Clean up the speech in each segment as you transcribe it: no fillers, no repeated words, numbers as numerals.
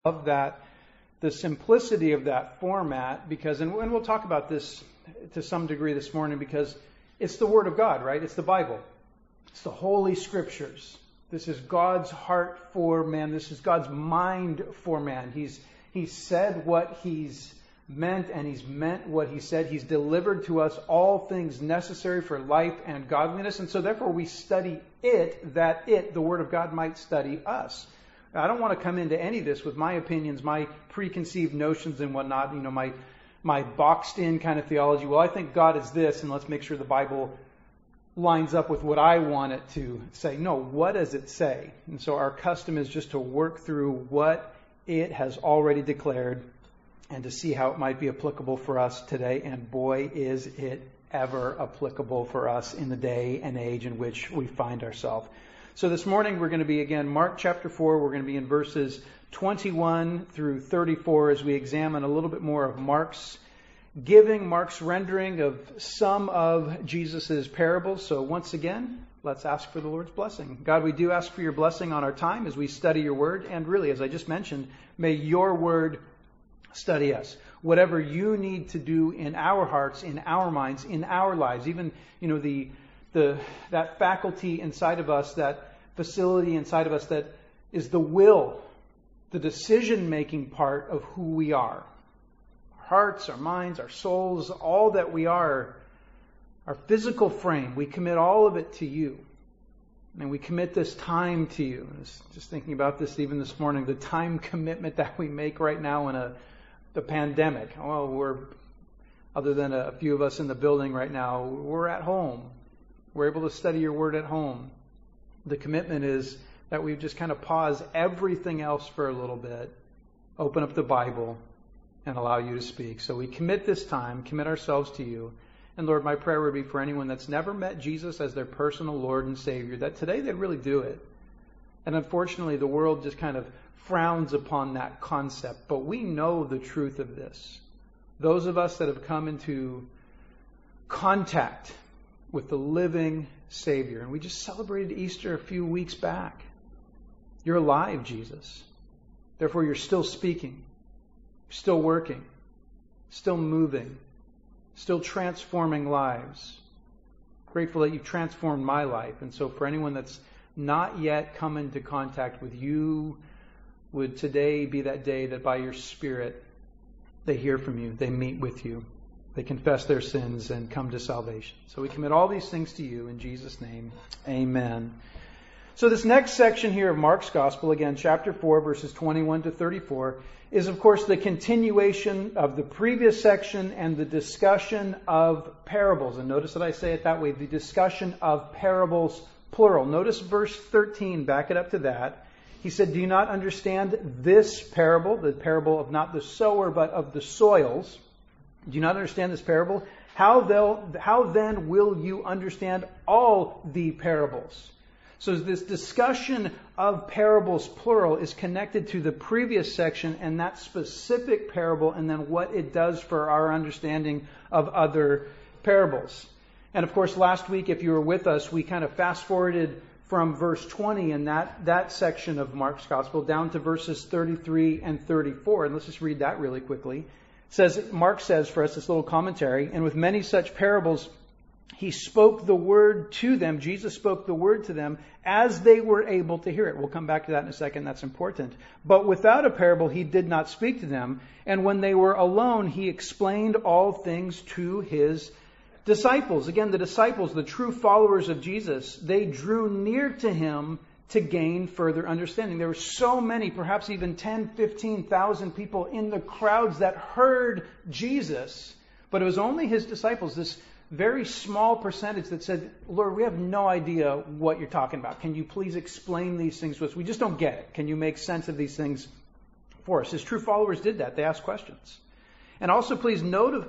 love that, the simplicity of that format, because, and we'll talk about this to some degree this morning, because it's the Word of God, right? It's the Bible. It's the Holy Scriptures. This is God's heart for man. This is God's mind for man. He's said what He's meant, and He's meant what He said. He's delivered to us all things necessary for life and godliness. And so therefore we study it, that it, the Word of God, might study us. I don't want to come into any of this with my opinions, my preconceived notions and whatnot, my boxed in kind of theology. Well, I think God is this, and let's make sure the Bible lines up with what I want it to say. No, what does it say? And so our custom is just to work through what it has already declared and to see how it might be applicable for us today. And boy, is it ever applicable for us in the day and age in which we find ourselves. So this morning we're going to be, again, Mark chapter 4. We're going to be in verses 21 through 34 as we examine a little bit more of Mark's rendering of some of Jesus' parables. So once again, let's ask for the Lord's blessing. God, we do ask for your blessing on our time as we study your word. And really, as I just mentioned, may your word study us. Whatever you need to do in our hearts, in our minds, in our lives, even, that faculty inside of us, that facility inside of us that is the will, the decision-making part of who we are. Our hearts, our minds, our souls, all that we are, our physical frame, we commit all of it to you. And we commit this time to you. I was just thinking about this even this morning, the time commitment that we make right now in the pandemic. Well, other than a few of us in the building right now, we're at home. We're able to study your word at home. The commitment is that we just kind of pause everything else for a little bit, open up the Bible, and allow you to speak. So we commit this time, commit ourselves to you. And Lord, my prayer would be for anyone that's never met Jesus as their personal Lord and Savior, that today they'd really do it. And unfortunately, the world just kind of frowns upon that concept. But we know the truth of this. Those of us that have come into contact with the living Savior. And we just celebrated Easter a few weeks back. You're alive, Jesus. Therefore, you're still speaking, still working, still moving, still transforming lives. Grateful that you've transformed my life. And so for anyone that's not yet come into contact with you, would today be that day that by your Spirit they hear from you, they meet with you. They confess their sins and come to salvation. So we commit all these things to you in Jesus' name. Amen. So this next section here of Mark's Gospel, again, chapter 4, verses 21 to 34, is of course the continuation of the previous section and the discussion of parables. And notice that I say it that way, the discussion of parables, plural. Notice verse 13, back it up to that. He said, do you not understand this parable, the parable of not the sower but of the soils? Do you not understand this parable? How then will you understand all the parables? So this discussion of parables, plural, is connected to the previous section and that specific parable, and then what it does for our understanding of other parables. And of course, last week, if you were with us, we kind of fast-forwarded from verse 20 in that section of Mark's Gospel down to verses 33 and 34. And let's just read that really quickly. Mark says for us, this little commentary, and with many such parables, he spoke the word to them. Jesus spoke the word to them as they were able to hear it. We'll come back to that in a second. That's important. But without a parable, he did not speak to them. And when they were alone, he explained all things to his disciples. Again, the disciples, the true followers of Jesus, they drew near to him to gain further understanding. There were so many, perhaps even 10, 15,000 people in the crowds that heard Jesus, but it was only his disciples, this very small percentage that said, Lord, we have no idea what you're talking about. Can you please explain these things to us? We just don't get it. Can you make sense of these things for us? His true followers did that. They asked questions. And also please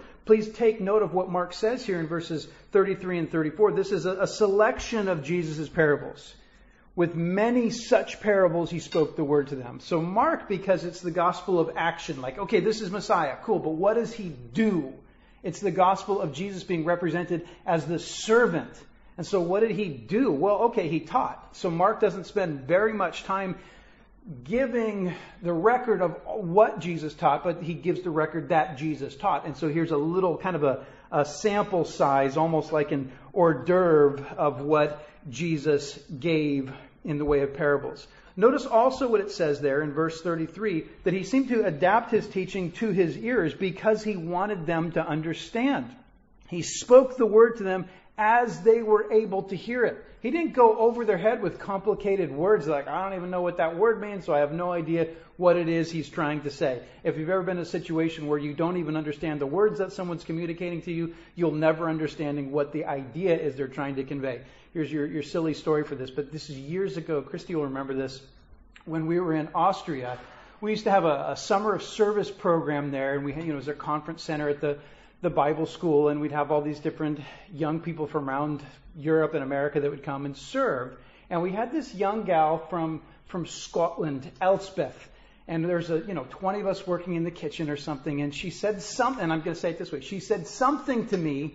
take note of what Mark says here in verses 33 and 34. This is a selection of Jesus' parables. With many such parables, he spoke the word to them. So Mark, because it's the gospel of action, like, okay, this is Messiah, cool, but what does he do? It's the gospel of Jesus being represented as the servant. And so what did he do? Well, okay, he taught. So Mark doesn't spend very much time giving the record of what Jesus taught, but he gives the record that Jesus taught. And so here's a little kind of a sample size, almost like an hors d'oeuvre of what Jesus gave in the way of parables. Notice also what it says there in verse 33, that he seemed to adapt his teaching to his ears because he wanted them to understand. He spoke the word to them as they were able to hear it. He didn't go over their head with complicated words like, I don't even know what that word means, so I have no idea what it is he's trying to say. If you've ever been in a situation where you don't even understand the words that someone's communicating to you, you'll never understand what the idea is they're trying to convey. Here's your silly story for this, but this is years ago. Christy will remember this. When we were in Austria, we used to have a summer of service program there, and we had, it was our conference center at the Bible school, and we'd have all these different young people from around Europe and America that would come and serve. And we had this young gal from Scotland, Elspeth, and there's 20 of us working in the kitchen or something, and she said something, and I'm going to say it this way, she said something to me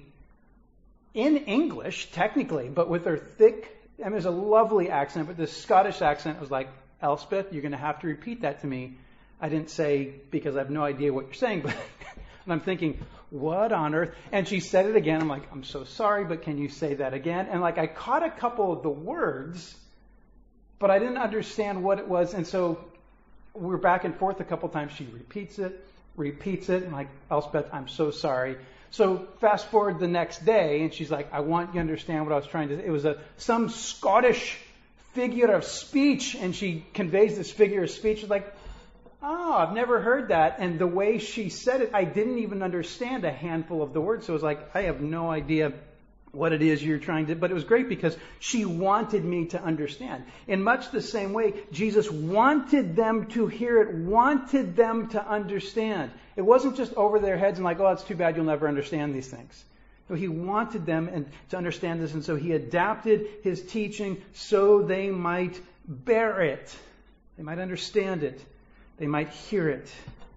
in English, technically, but with her thick, there's a lovely accent, but this Scottish accent was like, Elspeth, you're going to have to repeat that to me. I didn't say, because I have no idea what you're saying, but and I'm thinking, what on earth? And she said it again. I'm like, I'm so sorry, but can you say that again? And I caught a couple of the words, but I didn't understand what it was. And so we're back and forth a couple times. She repeats it. I'm like, Elspeth, I'm so sorry. So fast forward the next day, and she's like, I want you to understand what I was trying to say. It was some Scottish figure of speech, and she conveys this figure of speech. It's like, oh, I've never heard that. And the way she said it, I didn't even understand a handful of the words. So it was like, I have no idea what it is you're trying to... But it was great because she wanted me to understand. In much the same way, Jesus wanted them to hear it, wanted them to understand. It wasn't just over their heads and like, oh, it's too bad you'll never understand these things. No, he wanted them to understand this, and so he adapted his teaching so they might bear it. They might understand it. They might hear it.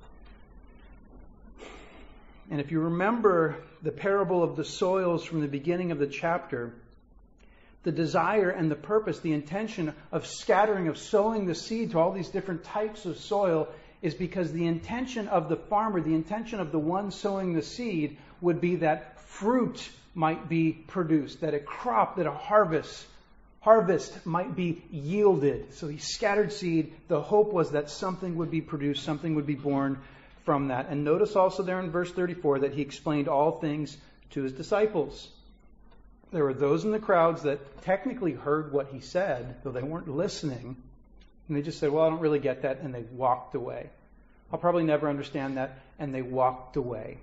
And if you remember the parable of the soils from the beginning of the chapter, the desire and the purpose, the intention of scattering, of sowing the seed to all these different types of soil is because the intention of the farmer, the intention of the one sowing the seed would be that fruit might be produced, that a crop, that a harvest might be yielded. So he scattered seed. The hope was that something would be produced, something would be born from that. And notice also there in verse 34 that he explained all things to his disciples. There were those in the crowds that technically heard what he said, though they weren't listening. And they just said, well, I don't really get that. And they walked away. I'll probably never understand that. And they walked away.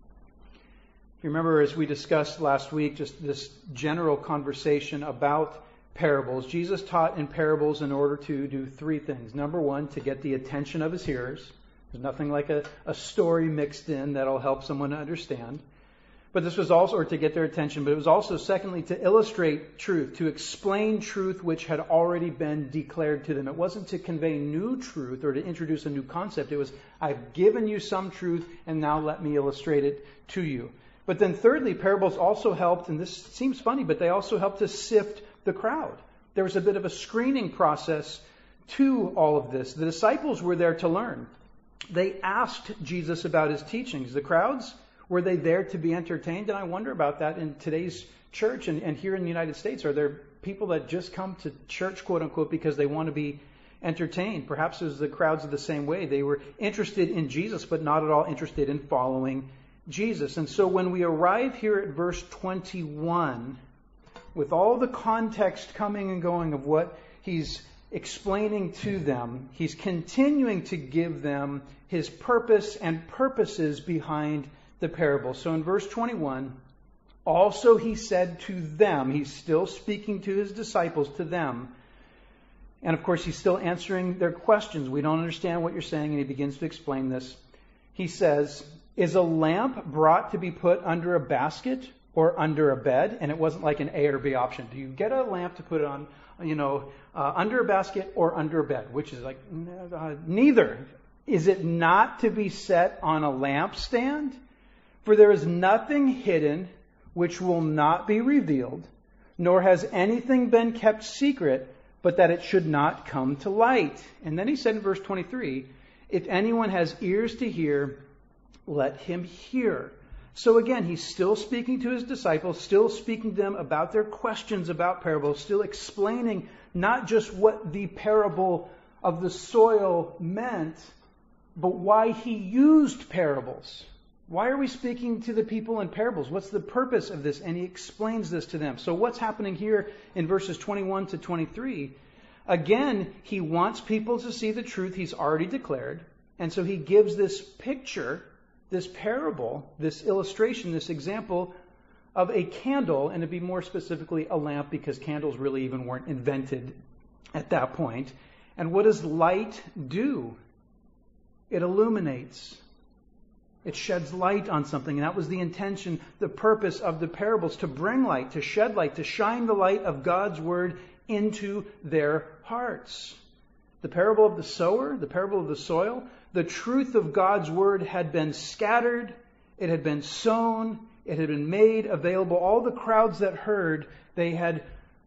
You remember, as we discussed last week, just this general conversation about parables. Jesus taught in parables in order to do three things. Number one, to get the attention of his hearers. There's nothing like a story mixed in that'll help someone to understand. But this was also, or to get their attention, but it was also, secondly, to illustrate truth, to explain truth which had already been declared to them. It wasn't to convey new truth or to introduce a new concept. It was, I've given you some truth, and now let me illustrate it to you. But then thirdly, parables also helped, and this seems funny, but they also helped to sift the crowd. There was a bit of a screening process to all of this. The disciples were there to learn. They asked Jesus about his teachings. The crowds, were they there to be entertained? And I wonder about that in today's church and here in the United States. Are there people that just come to church, quote unquote, because they want to be entertained? Perhaps it was the crowds of the same way. They were interested in Jesus, but not at all interested in following Jesus. And so when we arrive here at verse 21, with all the context coming and going of what he's explaining to them, he's continuing to give them his purpose and purposes behind the parable. So in verse 21, also he said to them, he's still speaking to his disciples, to them. And of course he's still answering their questions. We don't understand what you're saying, and he begins to explain this. He says, is a lamp brought to be put under a basket or under a bed? And it wasn't like an A or B option. Do you get a lamp to put it on, under a basket or under a bed? Which is like, neither. Is it not to be set on a lampstand? For there is nothing hidden which will not be revealed, nor has anything been kept secret but that it should not come to light. And then he said in verse 23, if anyone has ears to hear, let him hear. So again, he's still speaking to his disciples, still speaking to them about their questions about parables, still explaining not just what the parable of the soil meant, but why he used parables. Why are we speaking to the people in parables? What's the purpose of this? And he explains this to them. So what's happening here in verses 21 to 23? Again, he wants people to see the truth he's already declared. And so he gives this picture, this parable, this illustration, this example of a candle, and to be more specifically a lamp, because candles really even weren't invented at that point. And what does light do? It illuminates. It sheds light on something. And that was the intention, the purpose of the parables, to bring light, to shed light, to shine the light of God's word into their hearts. The parable of the sower, the parable of the soil, the truth of God's word had been scattered, it had been sown, it had been made available. All the crowds that heard, they had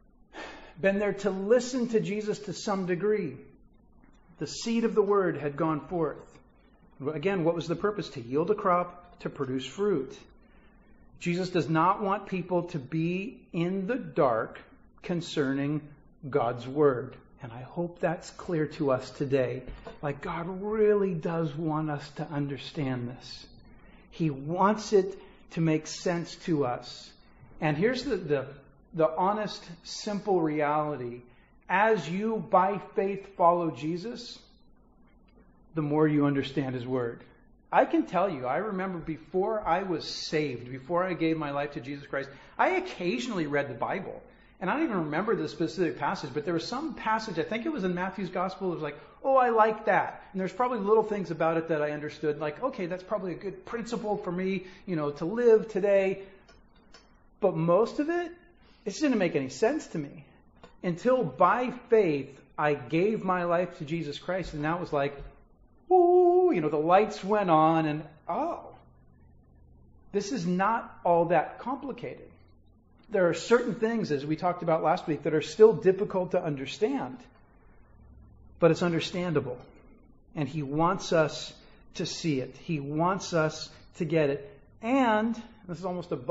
been there to listen to Jesus to some degree. The seed of the word had gone forth. Again, what was the purpose? To yield a crop, to produce fruit. Jesus does not want people to be in the dark concerning God's word. And I hope that's clear to us today. Like, God really does want us to understand this. He wants it to make sense to us. And here's the honest, simple reality. As you, by faith, follow Jesus, the more you understand His Word. I can tell you, I remember before I was saved, before I gave my life to Jesus Christ, I occasionally read the Bible. And I don't even remember the specific passage, but there was some passage, I think it was in Matthew's Gospel, it was like, oh, I like that. And there's probably little things about it that I understood, like, okay, that's probably a good principle for me, to live today. But most of it just didn't make any sense to me. Until by faith, I gave my life to Jesus Christ, and that was like, whoo, the lights went on, and this is not all that complicated. There are certain things, as we talked about last week, that are still difficult to understand. But it's understandable. And He wants us to see it. He wants us to get it. And, this is almost a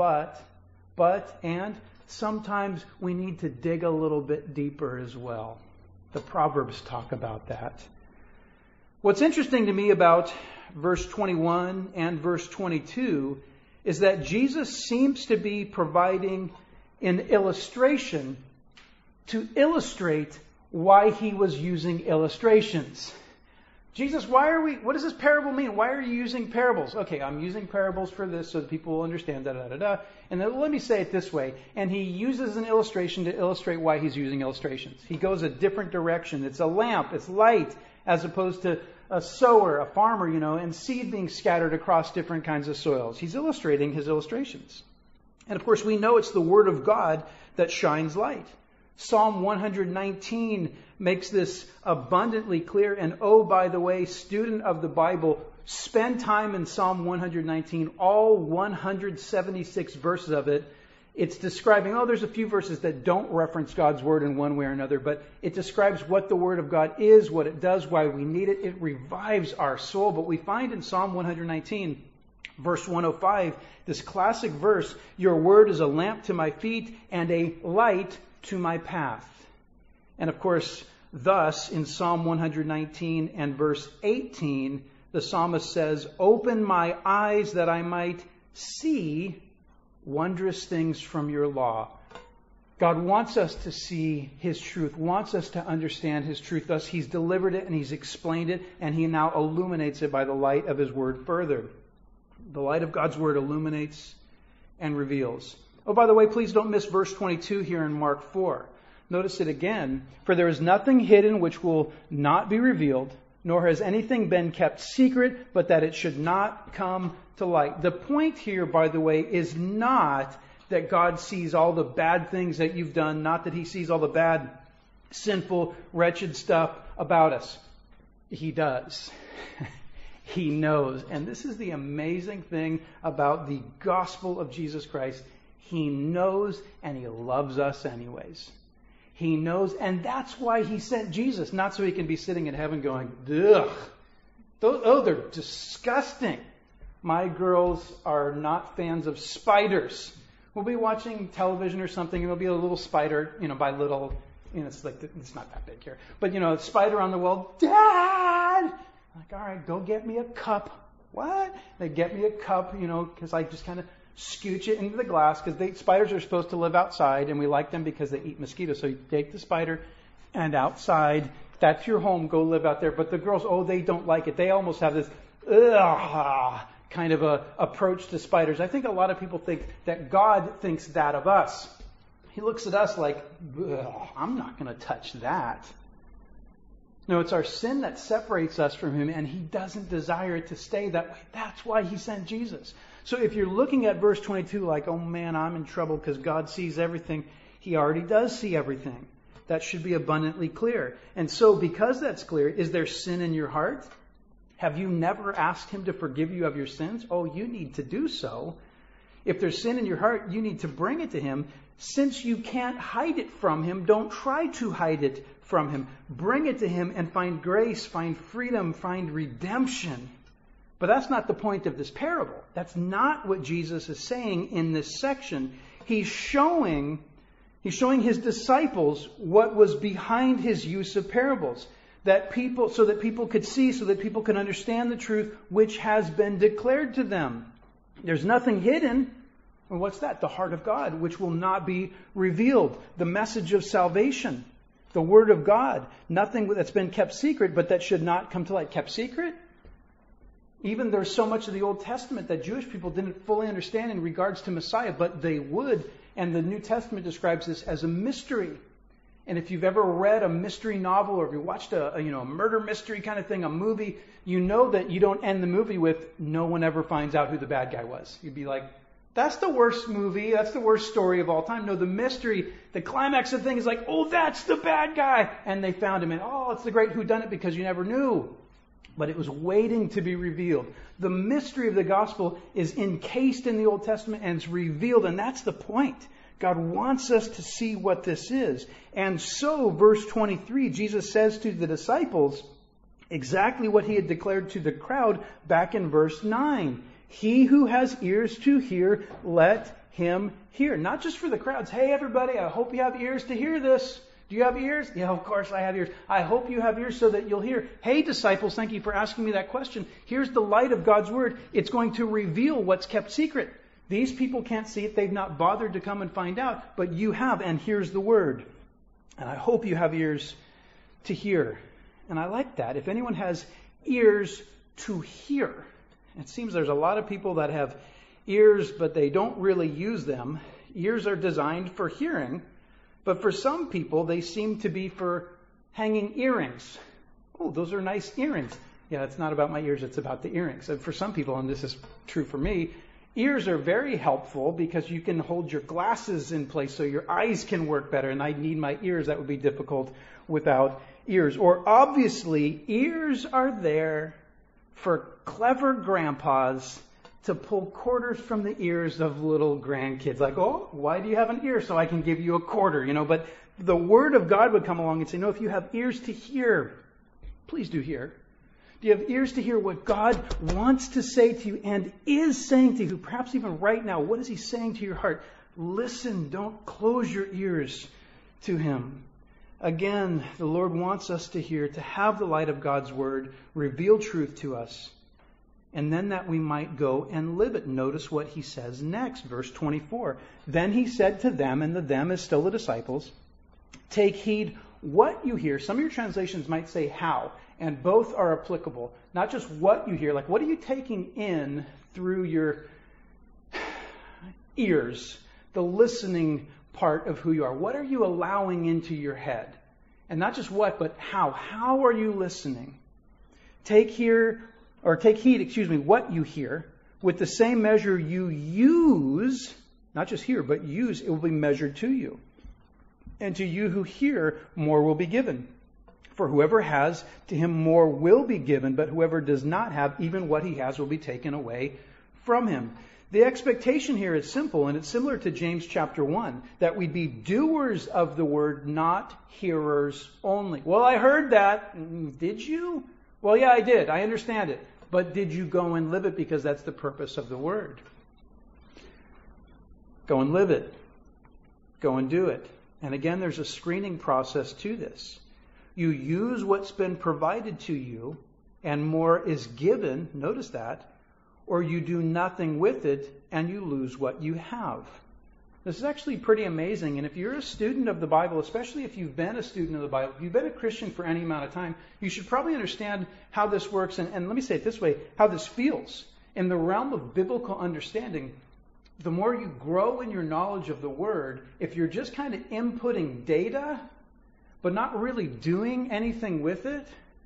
and sometimes we need to dig a little bit deeper as well. The Proverbs talk about that. What's interesting to me about verse 21 and verse 22 is that Jesus seems to be providing an illustration to illustrate why He was using illustrations. Jesus, what does this parable mean? Why are you using parables? Okay, I'm using parables for this so that people will understand, da-da-da-da. And then let me say it this way. And He uses an illustration to illustrate why He's using illustrations. He goes a different direction. It's a lamp, it's light, as opposed to a sower, a farmer, and seed being scattered across different kinds of soils. He's illustrating His illustrations. And of course, we know it's the Word of God that shines light. Psalm 119 makes this abundantly clear. And by the way, student of the Bible, spend time in Psalm 119, all 176 verses of it. It's describing, there's a few verses that don't reference God's Word in one way or another, but it describes what the Word of God is, what it does, why we need it. It revives our soul. But we find in Psalm 119, verse 105, this classic verse, your word is a lamp to my feet and a light to my path. And of course, thus, in Psalm 119 and verse 18, the psalmist says, open my eyes that I might see wondrous things from your law. God wants us to see His truth, wants us to understand His truth. Thus, He's delivered it and He's explained it, and He now illuminates it by the light of His Word further. The light of God's Word illuminates and reveals. Oh, by the way, please don't miss verse 22 here in Mark 4. Notice it again. For there is nothing hidden which will not be revealed, nor has anything been kept secret, but that it should not come to light. The point here, by the way, is not that God sees all the bad things that you've done, not that He sees all the bad, sinful, wretched stuff about us. He does. He knows. And this is the amazing thing about the gospel of Jesus Christ. He knows and He loves us anyways. He knows, and that's why He sent Jesus, not so He can be sitting in heaven going, ugh, they're disgusting. My girls are not fans of spiders. We'll be watching television or something, and there'll be a little spider, by little, it's not that big here, but a spider on the wall. Dad! Like, all right, go get me a cup. What? They get me a cup, because I just kind of scooch it into the glass, because spiders are supposed to live outside, and we like them because they eat mosquitoes. So you take the spider, and outside, that's your home. Go live out there. But the girls, they don't like it. They almost have this kind of a approach to spiders. I think a lot of people think that God thinks that of us. He looks at us like, I'm not going to touch that. No, it's our sin that separates us from Him, and He doesn't desire it to stay that way. That's why He sent Jesus. So if you're looking at verse 22 like, oh man, I'm in trouble because God sees everything, He already does see everything. That should be abundantly clear. And so because that's clear, is there sin in your heart? Have you never asked Him to forgive you of your sins? Oh, you need to do so. If there's sin in your heart, you need to bring it to Him. Since you can't hide it from Him, don't try to hide it from Him. Bring it to Him and find grace, find freedom, find redemption. But that's not the point of this parable. That's not what Jesus is saying in this section. He's showing His disciples what was behind His use of parables. So that people could see, so that people could understand the truth which has been declared to them. There's nothing hidden. And what's that? The heart of God, which will not be revealed. The message of salvation. The Word of God. Nothing that's been kept secret, but that should not come to light. Kept secret? Even there's so much of the Old Testament that Jewish people didn't fully understand in regards to Messiah, but they would. And the New Testament describes this as a mystery. And if you've ever read a mystery novel, or if you watched a murder mystery kind of thing, a movie, you know that you don't end the movie with no one ever finds out who the bad guy was. You'd be like, that's the worst movie. That's the worst story of all time. No, the mystery, the climax of the thing is like, oh, that's the bad guy. And they found him. And it's the great whodunit because you never knew. But it was waiting to be revealed. The mystery of the gospel is encased in the Old Testament and it's revealed. And that's the point. God wants us to see what this is. And so, verse 23, Jesus says to the disciples exactly what He had declared to the crowd back in verse 9. He who has ears to hear, let him hear. Not just for the crowds. Hey, everybody, I hope you have ears to hear this. Do you have ears? Yeah, of course I have ears. I hope you have ears so that you'll hear. Hey, disciples, thank you for asking me that question. Here's the light of God's Word. It's going to reveal what's kept secret. These people can't see it. They've not bothered to come and find out. But you have, and here's the Word. And I hope you have ears to hear. And I like that. If anyone has ears to hear. It seems there's a lot of people that have ears, but they don't really use them. Ears are designed for hearing. But for some people, they seem to be for hanging earrings. Oh, those are nice earrings. Yeah, it's not about my ears, it's about the earrings. And for some people, and this is true for me, ears are very helpful because you can hold your glasses in place so your eyes can work better. And I need my ears. That would be difficult without ears. Or obviously, ears are there for clever grandpas to pull quarters from the ears of little grandkids. Like, oh, why do you have an ear? So I can give you a quarter, But the Word of God would come along and say, no, if you have ears to hear, please do hear. Do you have ears to hear what God wants to say to you and is saying to you, perhaps even right now? What is He saying to your heart? Listen, don't close your ears to Him. Again, the Lord wants us to hear, to have the light of God's Word reveal truth to us, and then that we might go and live it. Notice what He says next, verse 24. Then He said to them, and the them is still the disciples, take heed what you hear. Some of your translations might say how, and both are applicable. Not just what you hear, like what are you taking in through your ears, the listening part of who you are. What are you allowing into your head? And not just what, but how. How are you listening? Take heed, what you hear. With the same measure you use, not just hear, but use, it will be measured to you. And to you who hear, more will be given. For whoever has, to him more will be given, but whoever does not have, even what he has will be taken away from him. The expectation here is simple, and it's similar to James chapter 1, that we be doers of the word, not hearers only. Well, I heard that. Did you? Well, yeah, I did. I understand it. But did you go and live it? Because that's the purpose of the word. Go and live it. Go and do it. And again, there's a screening process to this. You use what's been provided to you, and more is given. Notice that. Or you do nothing with it and you lose what you have. This is actually pretty amazing. And if you're a student of the Bible, especially if you've been a student of the Bible, if you've been a Christian for any amount of time, you should probably understand how this works. And let me say it this way, how this feels. In the realm of biblical understanding, the more you grow in your knowledge of the Word, if you're just kind of inputting data, but not really doing anything with it,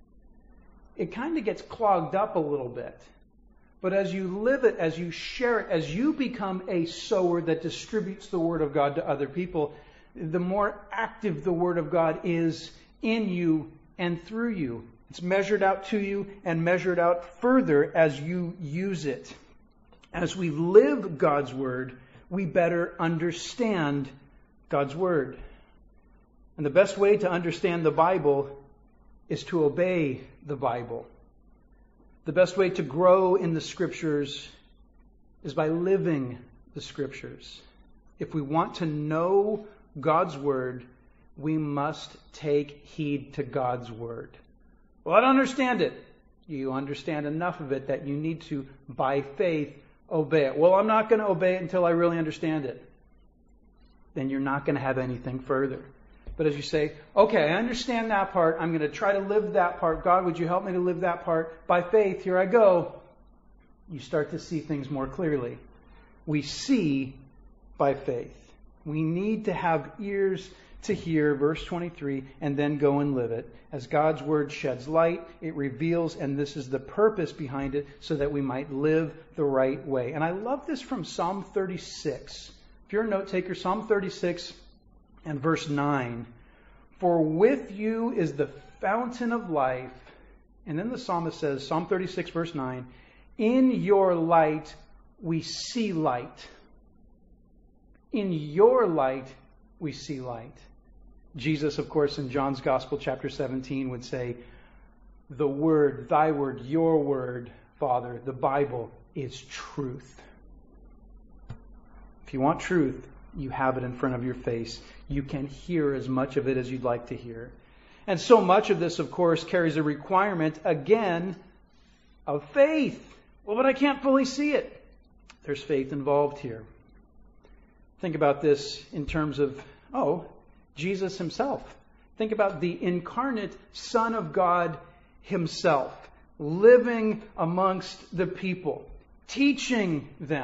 it kind of gets clogged up a little bit. But as you live it, as you share it, as you become a sower that distributes the Word of God to other people, the more active the Word of God is in you and through you. It's measured out to you and measured out further as you use it. As we live God's Word, we better understand God's Word. And the best way to understand the Bible is to obey the Bible. The best way to grow in the Scriptures is by living the Scriptures. If we want to know God's Word, we must take heed to God's Word. Well, I don't understand it. You understand enough of it that you need to, by faith, obey it. Well, I'm not going to obey it until I really understand it. Then you're not going to have anything further. But as you say, okay, I understand that part. I'm going to try to live that part. God, would you help me to live that part? By faith, here I go. You start to see things more clearly. We see by faith. We need to have ears to hear, verse 23, and then go and live it. As God's Word sheds light, it reveals, and this is the purpose behind it, so that we might live the right way. And I love this from Psalm 36. If you're a note taker, Psalm 36 and verse 9. For with you is the fountain of life. And then the psalmist says, Psalm 36 verse 9, in your light we see light. In your light we see light. Jesus, of course, in John's Gospel, chapter 17, would say, the Word, thy Word, your Word, Father, the Bible, is truth. If you want truth, you have it in front of your face. You can hear as much of it as you'd like to hear. And so much of this, of course, carries a requirement, again, of faith. Well, but I can't fully see it. There's faith involved here. Think about this in terms of, Jesus himself. Think about the incarnate Son of God himself, living amongst the people, teaching them,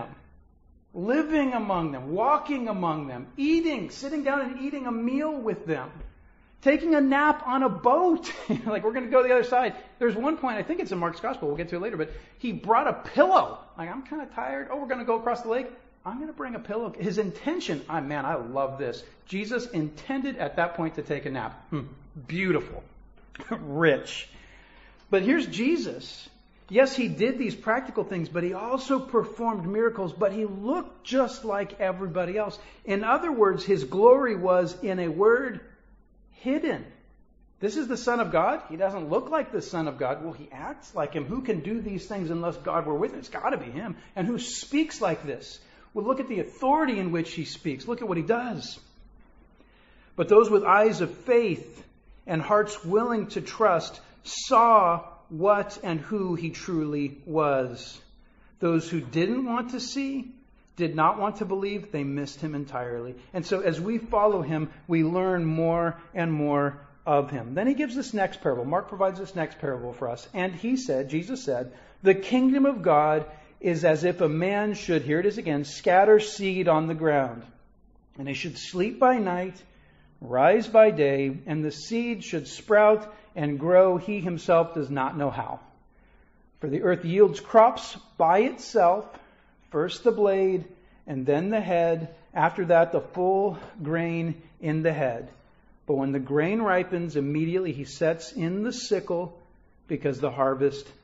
living among them, walking among them, eating, sitting down and eating a meal with them, taking a nap on a boat. Like, we're going to go to the other side. There's one point, I think it's in Mark's Gospel, we'll get to it later, but he brought a pillow. Like, I'm kind of tired. We're going to go across the lake. I'm going to bring a pillow. His intention, I love this. Jesus intended at that point to take a nap. Beautiful. Rich. But here's Jesus. Yes, he did these practical things, but he also performed miracles, but he looked just like everybody else. In other words, his glory was, in a word, hidden. This is the Son of God. He doesn't look like the Son of God. Well, he acts like him. Who can do these things unless God were with him? It's got to be him. And who speaks like this? Well, look at the authority in which he speaks. Look at what he does. But those with eyes of faith and hearts willing to trust saw what and who he truly was. Those who didn't want to see, did not want to believe, they missed him entirely. And so as we follow him, we learn more and more of him. Then he gives this next parable. Mark provides this next parable for us. And he said, Jesus said, the kingdom of God is as if a man should, here it is again, scatter seed on the ground. And he should sleep by night, rise by day, and the seed should sprout and grow, he himself does not know how. For the earth yields crops by itself, first the blade, and then the head, after that the full grain in the head. But when the grain ripens, immediately he sets in the sickle, because the harvest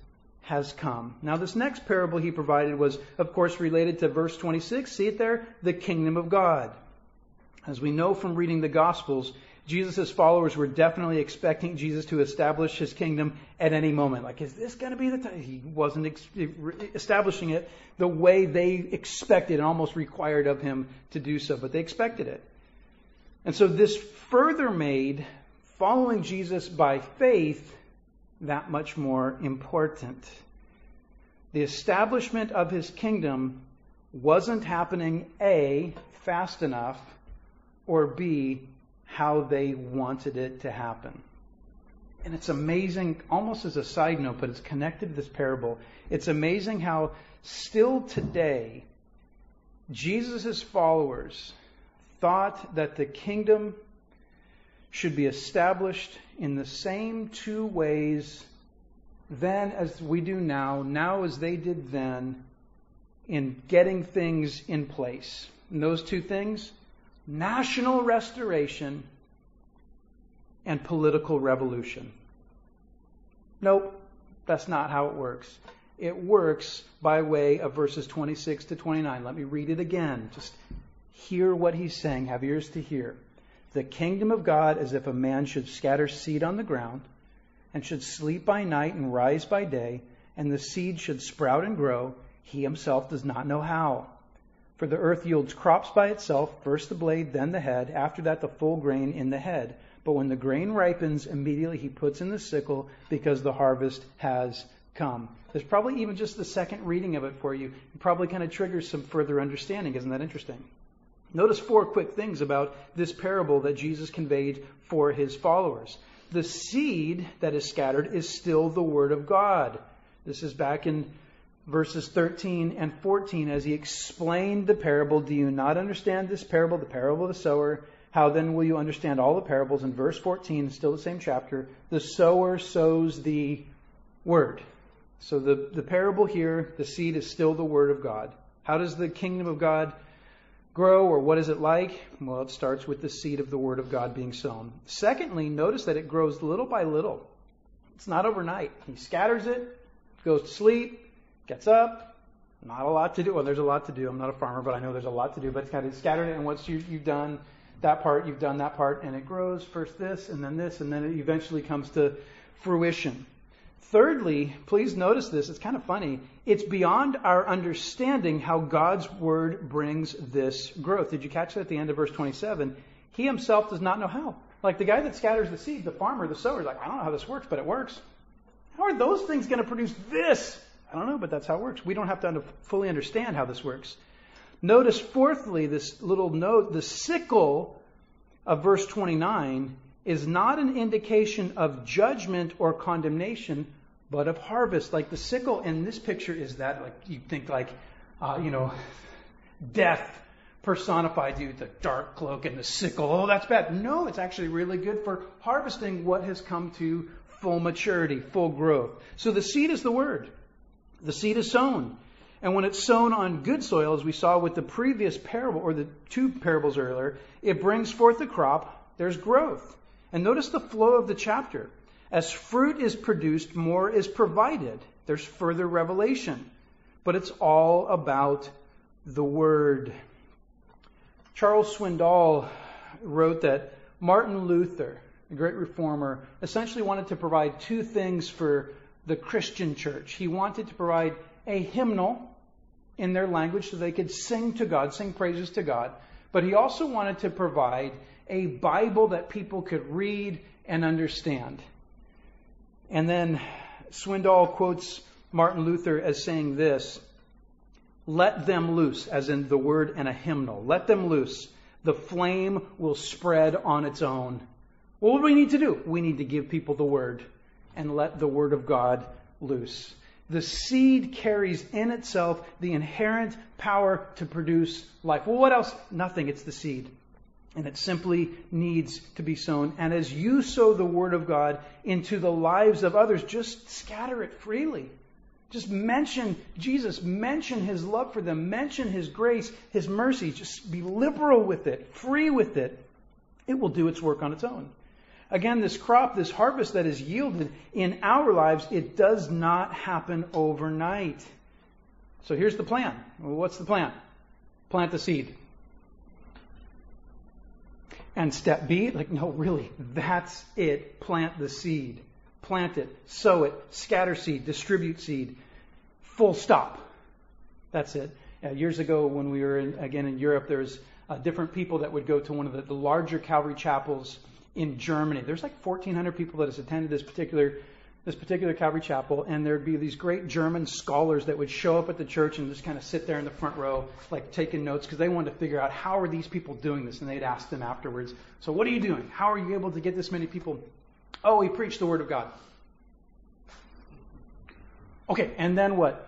has come. Now, this next parable he provided was, of course, related to verse 26. See it there? The kingdom of God. As we know from reading the Gospels, Jesus' followers were definitely expecting Jesus to establish his kingdom at any moment. Like, is this going to be the time? He wasn't establishing it the way they expected and almost required of him to do so, but they expected it. And so this further made following Jesus by faith that much more important. The establishment of his kingdom wasn't happening, A, fast enough, or B, how they wanted it to happen. And it's amazing, almost as a side note, but it's connected to this parable. It's amazing how still today, Jesus' followers thought that the kingdom should be established in the same two ways then as we do now as they did then, in getting things in place. And those two things, national restoration and political revolution. Nope, that's not how it works. It works by way of verses 26 to 29. Let me read it again. Just hear what he's saying. Have ears to hear. The kingdom of God is if a man should scatter seed on the ground, and should sleep by night and rise by day, and the seed should sprout and grow. He himself does not know how. For the earth yields crops by itself, first the blade, then the head, after that the full grain in the head. But when the grain ripens, immediately he puts in the sickle, because the harvest has come. There's probably even just the second reading of it for you. It probably kind of triggers some further understanding. Isn't that interesting? Notice 4 quick things about this parable that Jesus conveyed for his followers. The seed that is scattered is still the word of God. This is back in verses 13 and 14 as he explained the parable. Do you not understand this parable, the parable of the sower? How then will you understand all the parables? In verse 14, still the same chapter, the sower sows the word. So the parable here, the seed is still the word of God. How does the kingdom of God grow, or what is it like? Well, it starts with the seed of the word of God being sown. Secondly, notice that it grows little by little. It's not overnight. He scatters it, goes to sleep, gets up. Not a lot to do. Well, there's a lot to do. I'm not a farmer, but I know there's a lot to do. But it's kind of scattered it, and once you've done that part, you've done that part, and it grows first this, and then it eventually comes to fruition. Thirdly, please notice this. It's kind of funny. It's beyond our understanding how God's word brings this growth. Did you catch that at the end of verse 27? He himself does not know how. Like the guy that scatters the seed, the farmer, the sower, is like, I don't know how this works, but it works. How are those things going to produce this? I don't know, but that's how it works. We don't have to fully understand how this works. Notice, fourthly, this little note, the sickle of verse 29 is not an indication of judgment or condemnation, but of harvest. Like the sickle in this picture is that, like you think like, death personified, you, the dark cloak and the sickle. Oh, that's bad. No, it's actually really good for harvesting what has come to full maturity, full growth. So the seed is the word. The seed is sown. And when it's sown on good soil, as we saw with the previous parable, or the 2 parables earlier, it brings forth a crop. There's growth. And notice the flow of the chapter. As fruit is produced, more is provided. There's further revelation. But it's all about the word. Charles Swindoll wrote that Martin Luther, the great reformer, essentially wanted to provide 2 things for the Christian church. He wanted to provide a hymnal in their language so they could sing to God, sing praises to God. But he also wanted to provide a Bible that people could read and understand. And then Swindoll quotes Martin Luther as saying this: let them loose, as in the word and a hymnal. Let them loose. The flame will spread on its own. What do we need to do? We need to give people the word and let the word of God loose. The seed carries in itself the inherent power to produce life. Well, what else? Nothing. It's the seed. And it simply needs to be sown. And as you sow the word of God into the lives of others, just scatter it freely. Just mention Jesus. Mention his love for them. Mention his grace, his mercy. Just be liberal with it, free with it. It will do its work on its own. Again, this crop, this harvest that is yielded in our lives, it does not happen overnight. So here's the plan. Well, what's the plan? Plant the seed. And step B, no, really, that's it. Plant the seed. Plant it, sow it, scatter seed, distribute seed. Full stop. That's it. Years ago when we were in Europe, there's different people that would go to one of the larger Calvary chapels in Germany. There's 1,400 people that has attended this particular Calvary chapel, and there'd be these great German scholars that would show up at the church and just kind of sit there in the front row, taking notes, because they wanted to figure out how are these people doing this, and they'd ask them afterwards, so what are you doing? How are you able to get this many people? Oh, we preach the Word of God. Okay, and then what?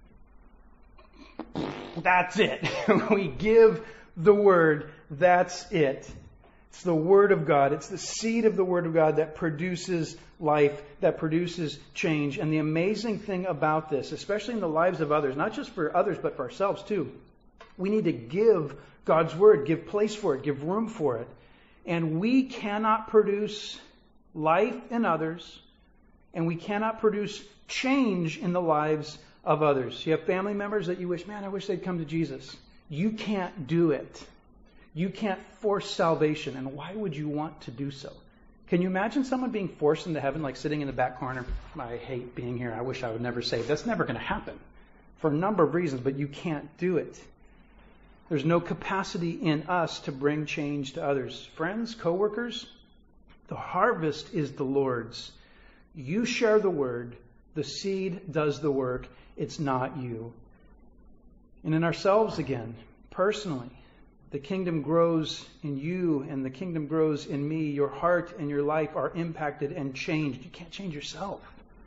That's it. We give the Word. That's it. It's the Word of God. It's the seed of the Word of God that produces life, that produces change. And the amazing thing about this, especially in the lives of others, not just for others, but for ourselves too, we need to give God's Word, give place for it, give room for it. And we cannot produce life in others, and we cannot produce change in the lives of others. You have family members that you wish, man, I wish they'd come to Jesus. You can't do it. You can't force salvation. And why would you want to do so? Can you imagine someone being forced into heaven, sitting in the back corner? I hate being here. I wish I would never save. That's never going to happen for a number of reasons, but you can't do it. There's no capacity in us to bring change to others. Friends, co-workers, the harvest is the Lord's. You share the word. The seed does the work. It's not you. And in ourselves again, personally, the kingdom grows in you and the kingdom grows in me. Your heart and your life are impacted and changed. You can't change yourself.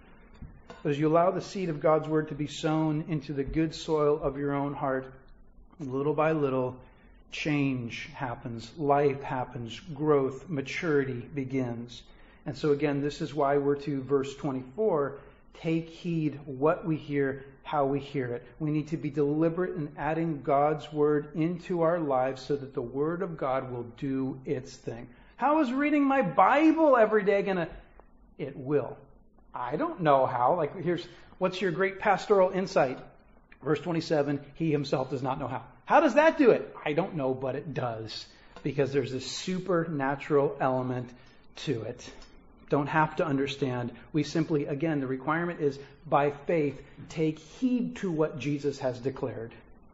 But as you allow the seed of God's word to be sown into the good soil of your own heart, little by little, change happens, life happens, growth, maturity begins. And so again, this is why we're to verse 24. Take heed what we hear, how we hear it. We need to be deliberate in adding God's word into our lives so that the word of God will do its thing. How is reading my Bible every day gonna? It will. I don't know how. What's your great pastoral insight? Verse 27, he himself does not know how. How does that do it? I don't know, but it does. Because there's this supernatural element to it. Don't have to understand. We simply, again, the requirement is by faith, take heed to what Jesus has declared.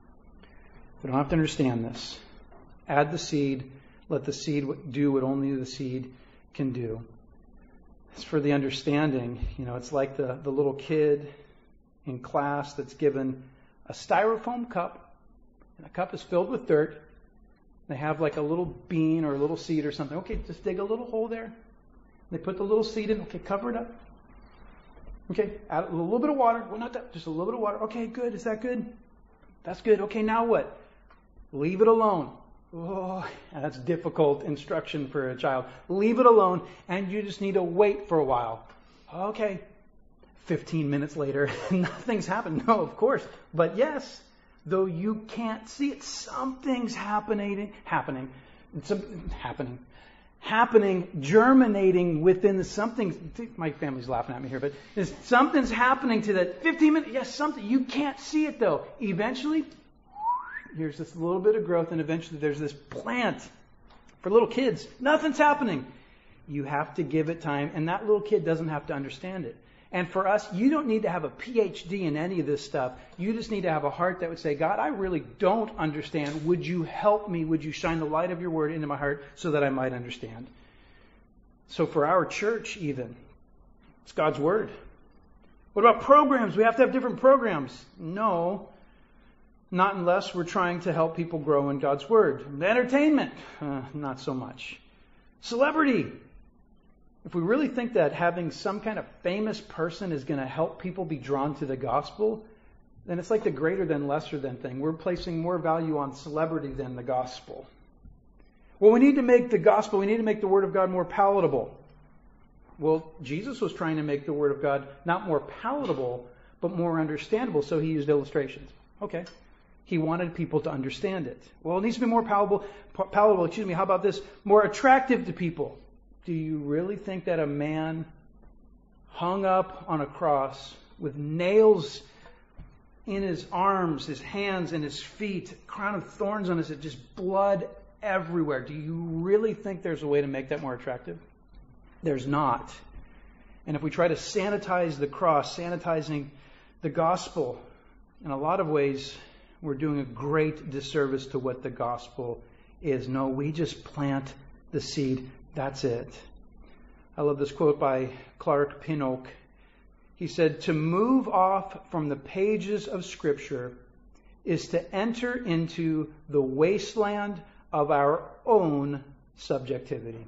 We don't have to understand this. Add the seed. Let the seed do what only the seed can do. As for the understanding, it's like the little kid in class that's given a styrofoam cup, and the cup is filled with dirt. They have a little bean or a little seed or something. Okay, just dig a little hole there. They put the little seed in. Okay, cover it up. Okay, add a little bit of water. Well, not that, just a little bit of water. Okay, good. Is that good? That's good. Okay, now what? Leave it alone. Oh, that's difficult instruction for a child. Leave it alone, and you just need to wait for a while. Okay. 15 minutes later, nothing's happened. No, of course. But yes, though you can't see it, something's happening, germinating within something. My family's laughing at me here, but something's happening to that 15 minutes. Yes, something. You can't see it though. Eventually, here's this little bit of growth, and eventually there's this plant. For little kids, nothing's happening. You have to give it time, and that little kid doesn't have to understand it. And for us, you don't need to have a PhD in any of this stuff. You just need to have a heart that would say, God, I really don't understand. Would you help me? Would you shine the light of your word into my heart so that I might understand? So for our church even, it's God's word. What about programs? We have to have different programs. No, not unless we're trying to help people grow in God's word. Entertainment, not so much. Celebrity. If we really think that having some kind of famous person is going to help people be drawn to the gospel, then it's like the greater than, lesser than thing. We're placing more value on celebrity than the gospel. Well, we need to make the gospel, we need to make the word of God more palatable. Well, Jesus was trying to make the word of God not more palatable, but more understandable, so he used illustrations. Okay. He wanted people to understand it. Well, it needs to be more palatable, how about this? More attractive to people. do you really think that a man hung up on a cross with nails in his arms, his hands, and his feet, crown of thorns on his head, just blood everywhere, do you really think there's a way to make that more attractive? There's not. And if we try to sanitize the cross, sanitizing the gospel, in a lot of ways, we're doing a great disservice to what the gospel is. No, we just plant the seed. That's it. I love this quote by Clark Pinnock. He said, "To move off from the pages of Scripture is to enter into the wasteland of our own subjectivity."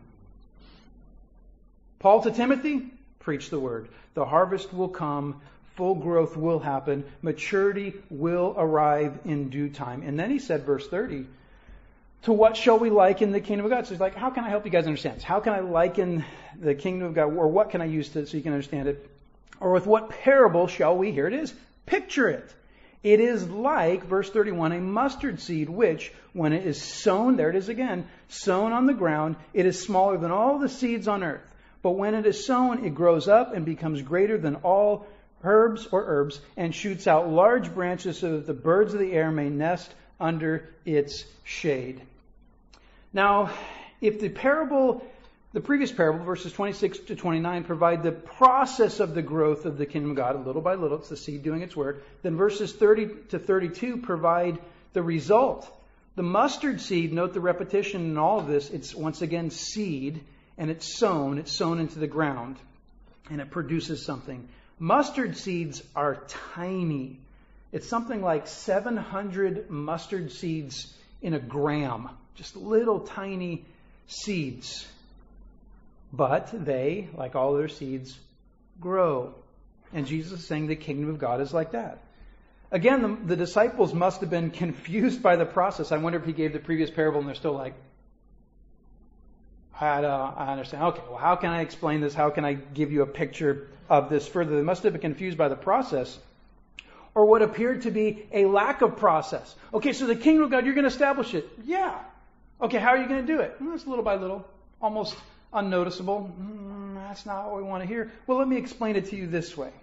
Paul to Timothy, preach the word. The harvest will come. Full growth will happen. Maturity will arrive in due time. And then he said, verse 30, to what shall we liken the kingdom of God? So he's like, how can I help you guys understand this? How can I liken the kingdom of God? Or what can I use so you can understand it? Or with what parable shall we, here it is, picture it? It is like, verse 31, a mustard seed which, when it is sown, there it is again, sown on the ground, it is smaller than all the seeds on earth. But when it is sown, it grows up and becomes greater than all herbs, and shoots out large branches so that the birds of the air may nest under its shade. Now, if the previous parable, verses 26 to 29, provide the process of the growth of the kingdom of God, little by little, it's the seed doing its work, then verses 30 to 32 provide the result. The mustard seed, note the repetition in all of this, it's once again seed, and it's sown into the ground, and it produces something. Mustard seeds are tiny. It's something like 700 mustard seeds in a gram. Just little tiny seeds. But they, like all other seeds, grow. And Jesus is saying the kingdom of God is like that. Again, the disciples must have been confused by the process. I wonder if he gave the previous parable and they're still like, I understand. Okay, well, how can I explain this? How can I give you a picture of this further? They must have been confused by the process, or what appeared to be a lack of process. Okay, so the kingdom of God, you're going to establish it. Yeah. Okay, how are you going to do it? Well, it's little by little, almost unnoticeable. That's not what we want to hear. Well, let me explain it to you this way.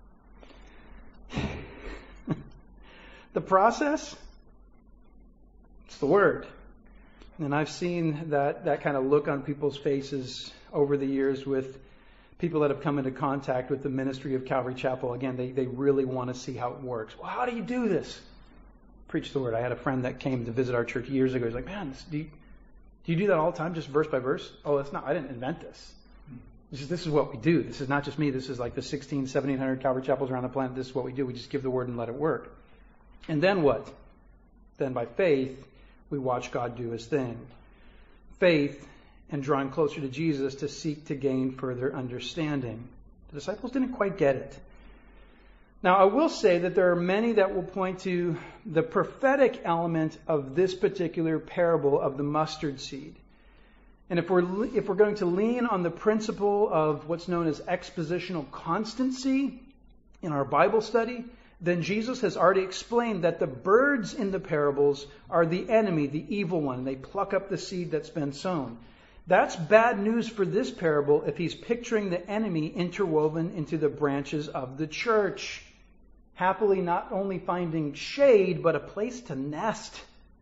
The process, it's the Word. And I've seen that kind of look on people's faces over the years with people that have come into contact with the ministry of Calvary Chapel. Again, they really want to see how it works. Well, how do you do this? Preach the Word. I had a friend that came to visit our church years ago. He's like, man, do you do that all the time, just verse by verse? Oh, that's not. I didn't invent this. This is what we do. This is not just me. This is like the 1,1700 Calvary Chapels around the planet. This is what we do. We just give the Word and let it work. And then what? Then by faith, we watch God do His thing. Faith and drawing closer to Jesus to seek to gain further understanding. The disciples didn't quite get it. Now, I will say that there are many that will point to the prophetic element of this particular parable of the mustard seed. And if we're going to lean on the principle of what's known as expositional constancy in our Bible study, then Jesus has already explained that the birds in the parables are the enemy, the evil one. They pluck up the seed that's been sown. That's bad news for this parable if he's picturing the enemy interwoven into the branches of the church, happily not only finding shade, but a place to nest.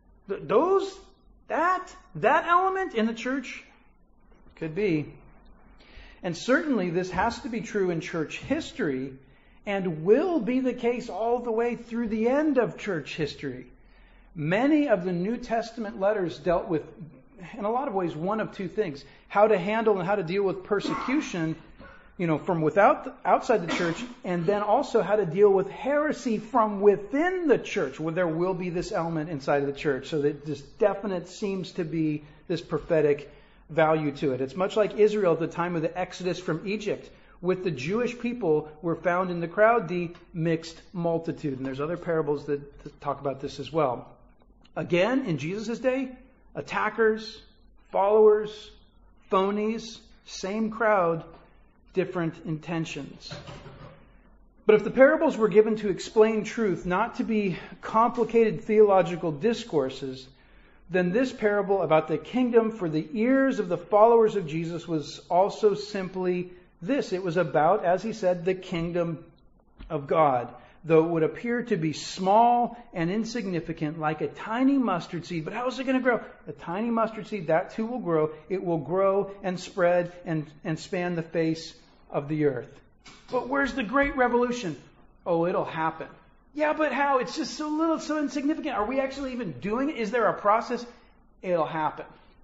That element in the church could be. And certainly this has to be true in church history, and will be the case all the way through the end of church history. Many of the New Testament letters dealt with, in a lot of ways, one of two things. How to handle and how to deal with persecution, from outside the church, and then also how to deal with heresy from within the church, where there will be this element inside of the church. So that this definite seems to be this prophetic value to it. It's much like Israel at the time of the Exodus from Egypt. With the Jewish people were found in the crowd the mixed multitude. And there's other parables that talk about this as well. Again, in Jesus' day, attackers, followers, phonies, same crowd, different intentions. But if the parables were given to explain truth, not to be complicated theological discourses, then this parable about the kingdom for the ears of the followers of Jesus was also simply this. It was about, as he said, the kingdom of God. Though it would appear to be small and insignificant, like a tiny mustard seed. But how is it going to grow? A tiny mustard seed, that too will grow. It will grow and spread and span the face of the earth. But where's the great revolution? Oh, it'll happen. Yeah, but how? It's just so little, so insignificant. Are we actually even doing it? Is there a process? It'll happen.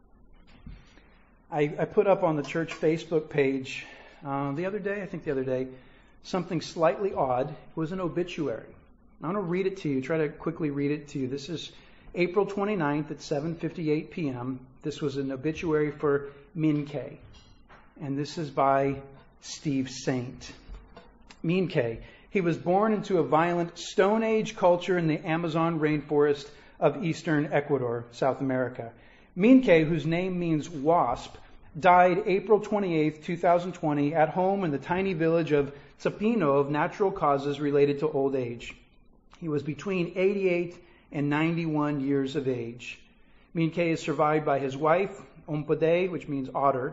I put up on the church Facebook page the other day, something slightly odd. It was an obituary. I want to read it to you, try to quickly read it to you. This is April 29th at 7:58 p.m. This was an obituary for Min Kay. And this is by Steve Saint. Min Kay. He was born into a violent Stone Age culture in the Amazon rainforest of eastern Ecuador, South America. Min Kay, whose name means wasp, died April 28th, 2020 at home in the tiny village of Tsapino of natural causes related to old age. He was between 88 and 91 years of age. Min Kay is survived by his wife, Ompode, which means otter,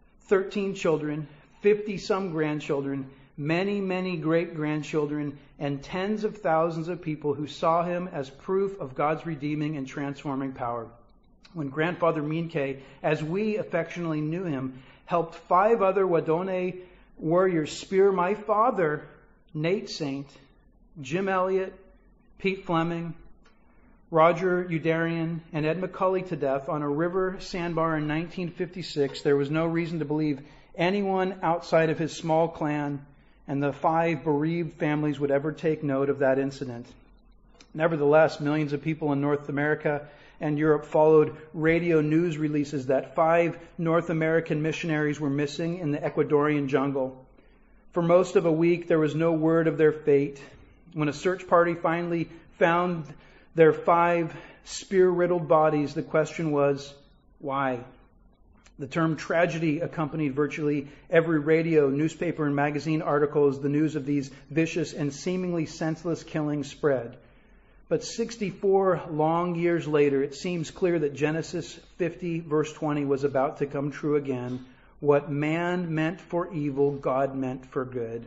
13 children, 50-some grandchildren, many great-grandchildren, and tens of thousands of people who saw him as proof of God's redeeming and transforming power. When Grandfather Min Kay, as we affectionately knew him, helped 5 other Wadone warriors spear my father, Nate Saint, Jim Elliott, Pete Fleming, Roger Udarian, and Ed McCulley to death on a river sandbar in 1956, there was no reason to believe anyone outside of his small clan and the 5 bereaved families would ever take note of that incident. Nevertheless, millions of people in North America and Europe followed radio news releases that 5 North American missionaries were missing in the Ecuadorian jungle. For most of a week, there was no word of their fate. When a search party finally found their 5 spear-riddled bodies, the question was, why? The term tragedy accompanied virtually every radio, newspaper, and magazine article as the news of these vicious and seemingly senseless killings spread. But 64 long years later, it seems clear that Genesis 50, verse 20 was about to come true again. What man meant for evil, God meant for good.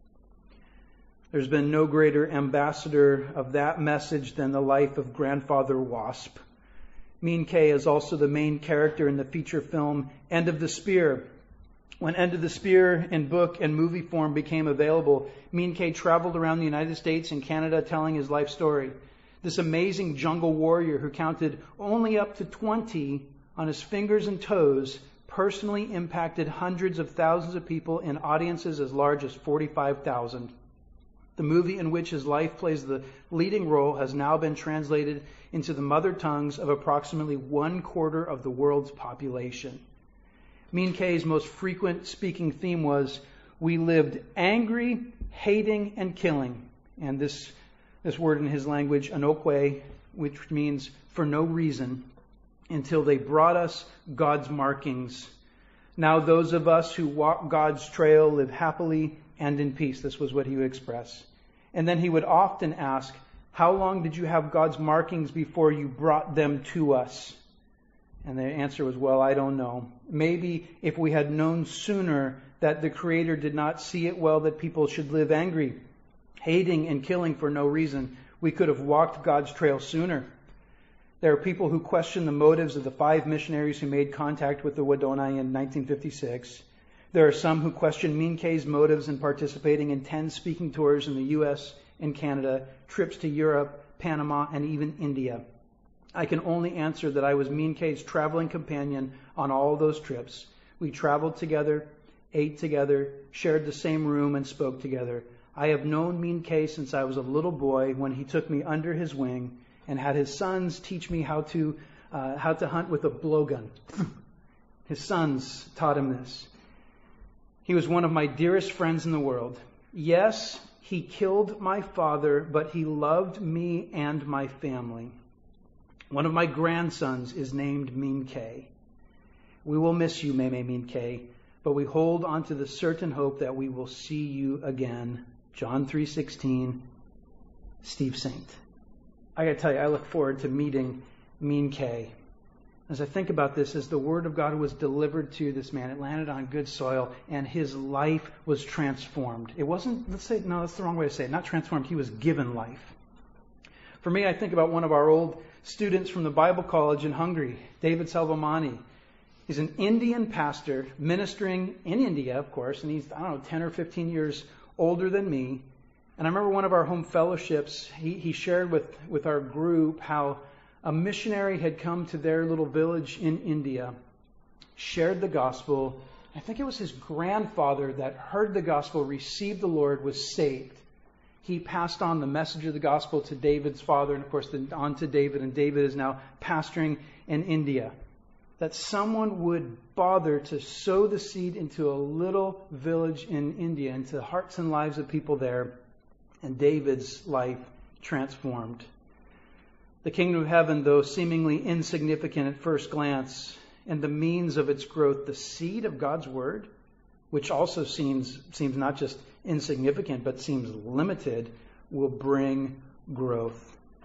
There's been no greater ambassador of that message than the life of Grandfather Wasp. Min Kay is also the main character in the feature film End of the Spear. When End of the Spear in book and movie form became available, Min Kay traveled around the United States and Canada telling his life story. This amazing jungle warrior who counted only up to 20 on his fingers and toes personally impacted hundreds of thousands of people in audiences as large as 45,000. The movie in which his life plays the leading role has now been translated into the mother tongues of approximately 1/4 of the world's population. Min Kay's most frequent speaking theme was, "We lived angry, hating, and killing." And this word in his language, anokwe, which means for no reason, until they brought us God's markings. Now those of us who walk God's trail live happily and in peace. This was what he would express. And then he would often ask, how long did you have God's markings before you brought them to us? And the answer was, well, I don't know. Maybe if we had known sooner that the Creator did not see it well that people should live angry, hating and killing for no reason, we could have walked God's trail sooner. There are people who question the motives of the 5 missionaries who made contact with the Wadonai in 1956. There are some who question Min Kay's motives in participating in 10 speaking tours in the U.S. and Canada, trips to Europe, Panama, and even India. I can only answer that I was Min Kay's traveling companion on all those trips. We traveled together, ate together, shared the same room, and spoke together. I have known Min Kay since I was a little boy when he took me under his wing and had his sons teach me how to hunt with a blowgun. His sons taught him this. He was one of my dearest friends in the world. Yes, he killed my father, but he loved me and my family. One of my grandsons is named Min Kay. We will miss you, Meme Min Kay, but we hold on to the certain hope that we will see you again. John 3:16, Steve Saint. I got to tell you, I look forward to meeting Min Kay. As I think about this, as the Word of God was delivered to this man, it landed on good soil, and his life was transformed. It wasn't, that's the wrong way to say it, not transformed, he was given life. For me, I think about one of our old students from the Bible College in Hungary, David Salvamani. He's an Indian pastor ministering in India, of course, and he's, 10 or 15 years older than me. And I remember one of our home fellowships, he shared with our group how a missionary had come to their little village in India, shared the gospel. I think it was his grandfather that heard the gospel, received the Lord, was saved. He passed on the message of the gospel to David's father, and of course then on to David, and David is now pastoring in India. That someone would bother to sow the seed into a little village in India, into the hearts and lives of people there, and David's life transformed. The kingdom of heaven, though seemingly insignificant at first glance, and the means of its growth, the seed of God's word, which also seems not just insignificant, but seems limited, will bring growth.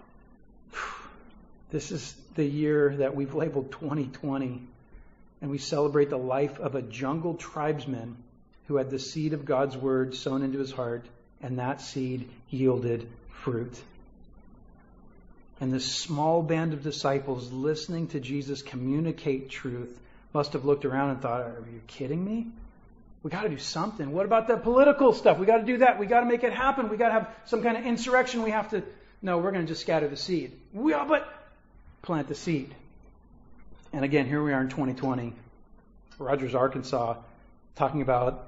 This is the year that we've labeled 2020, and we celebrate the life of a jungle tribesman who had the seed of God's word sown into his heart, and that seed yielded fruit. And this small band of disciples listening to Jesus communicate truth must have looked around and thought, are you kidding me? We got to do something. What about the political stuff? We got to do that. We got to make it happen. We got to have some kind of insurrection. No, we're going to just scatter the seed. But plant the seed. And again, here we are in 2020, Rogers, Arkansas, talking about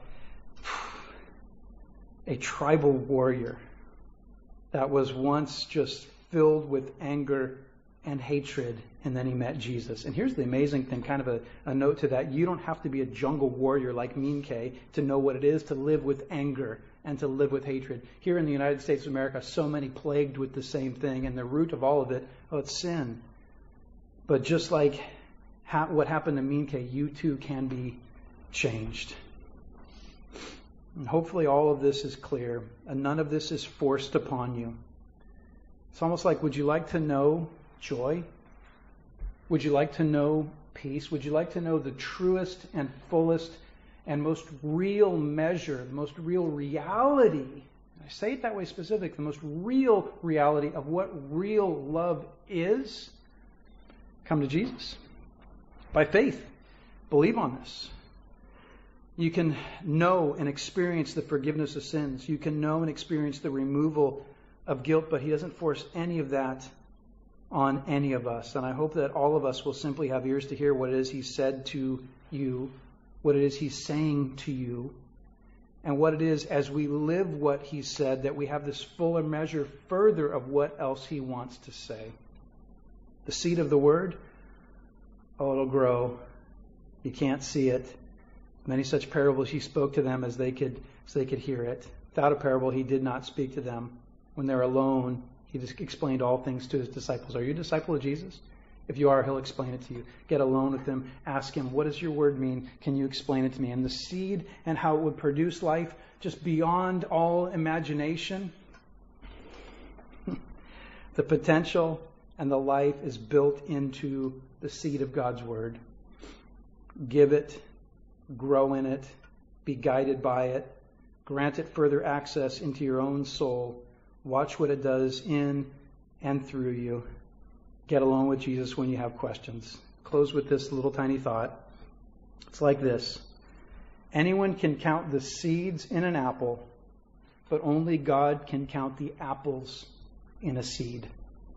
a tribal warrior that was once just filled with anger and hatred, and then he met Jesus. And here's the amazing thing, kind of a note to that. You don't have to be a jungle warrior like Mean K to know what it is to live with anger and to live with hatred. Here in the United States of America, so many plagued with the same thing, and the root of all of it, it's sin. But just like what happened to Mean K, you too can be changed. And hopefully all of this is clear, and none of this is forced upon you. It's almost like, would you like to know joy? Would you like to know peace? Would you like to know the truest and fullest and most real measure, the most real reality? I say it that way specifically, the most real reality of what real love is. Come to Jesus. By faith. Believe on this. You can know and experience the forgiveness of sins. You can know and experience the removal of guilt, but He doesn't force any of that on any of us. And I hope that all of us will simply have ears to hear what it is He said to you, what it is He's saying to you, and what it is as we live what He said, that we have this fuller measure further of what else He wants to say. The seed of the Word, it'll grow. You can't see it. Many such parables He spoke to them as they could hear it. Without a parable, He did not speak to them. When they're alone, He just explained all things to His disciples. Are you a disciple of Jesus? If you are, He'll explain it to you. Get alone with Him. Ask Him, what does your word mean? Can you explain it to me? And the seed and how it would produce life just beyond all imagination. The potential and the life is built into the seed of God's word. Give it. Grow in it. Be guided by it. Grant it further access into your own soul. Watch what it does in and through you. Get alone with Jesus when you have questions. Close with this little tiny thought. It's like this. Anyone can count the seeds in an apple, but only God can count the apples in a seed.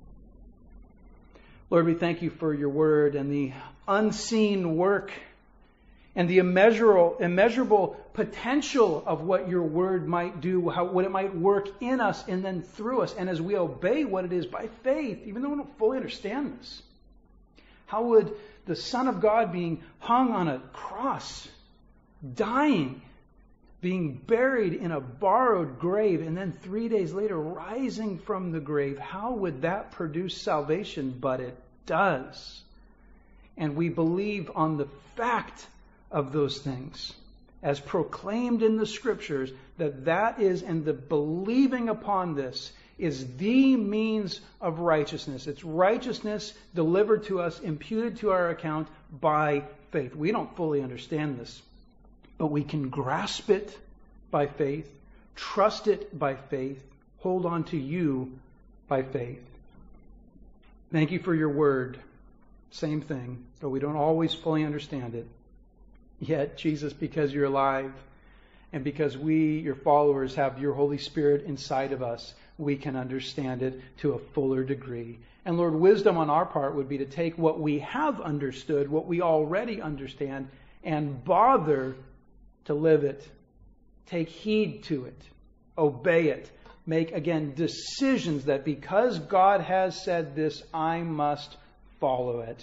Lord, we thank You for Your word and the unseen work and the immeasurable potential of what Your word might do, what it might work in us and then through us. And as we obey what it is by faith, even though we don't fully understand this, how would the Son of God being hung on a cross, dying, being buried in a borrowed grave, and then 3 days later rising from the grave, how would that produce salvation? But it does. And we believe on the fact of those things, as proclaimed in the Scriptures, that is, and the believing upon this is the means of righteousness. It's righteousness delivered to us, imputed to our account by faith. We don't fully understand this, but we can grasp it by faith, trust it by faith, hold on to you by faith. Thank you for your word. Same thing, though we don't always fully understand it. Yet, Jesus, because you're alive and because we, your followers, have your Holy Spirit inside of us, we can understand it to a fuller degree. And Lord, wisdom on our part would be to take what we have understood, what we already understand, and bother to live it. Take heed to it. Obey it. Make, again, decisions that because God has said this, I must follow it.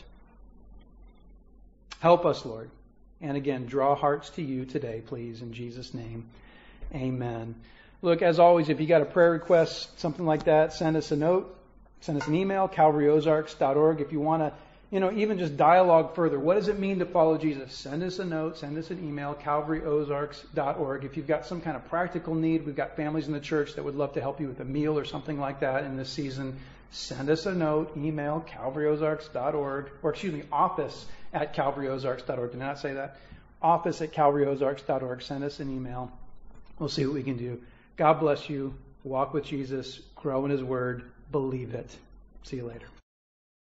Help us, Lord. And again, draw hearts to you today, please, in Jesus' name. Amen. Look, as always, if you got a prayer request, something like that, send us a note, send us an email, calvaryozarks.org. If you want to, even just dialogue further. What does it mean to follow Jesus? Send us a note, send us an email, calvaryozarks.org. If you've got some kind of practical need, we've got families in the church that would love to help you with a meal or something like that in this season. Send us a note, email, calvaryozarks.org, office at calvaryozarks.org. Did I not say that? Office at calvaryozarks.org. Send us an email. We'll see what we can do. God bless you. Walk with Jesus. Grow in His Word. Believe it. See you later.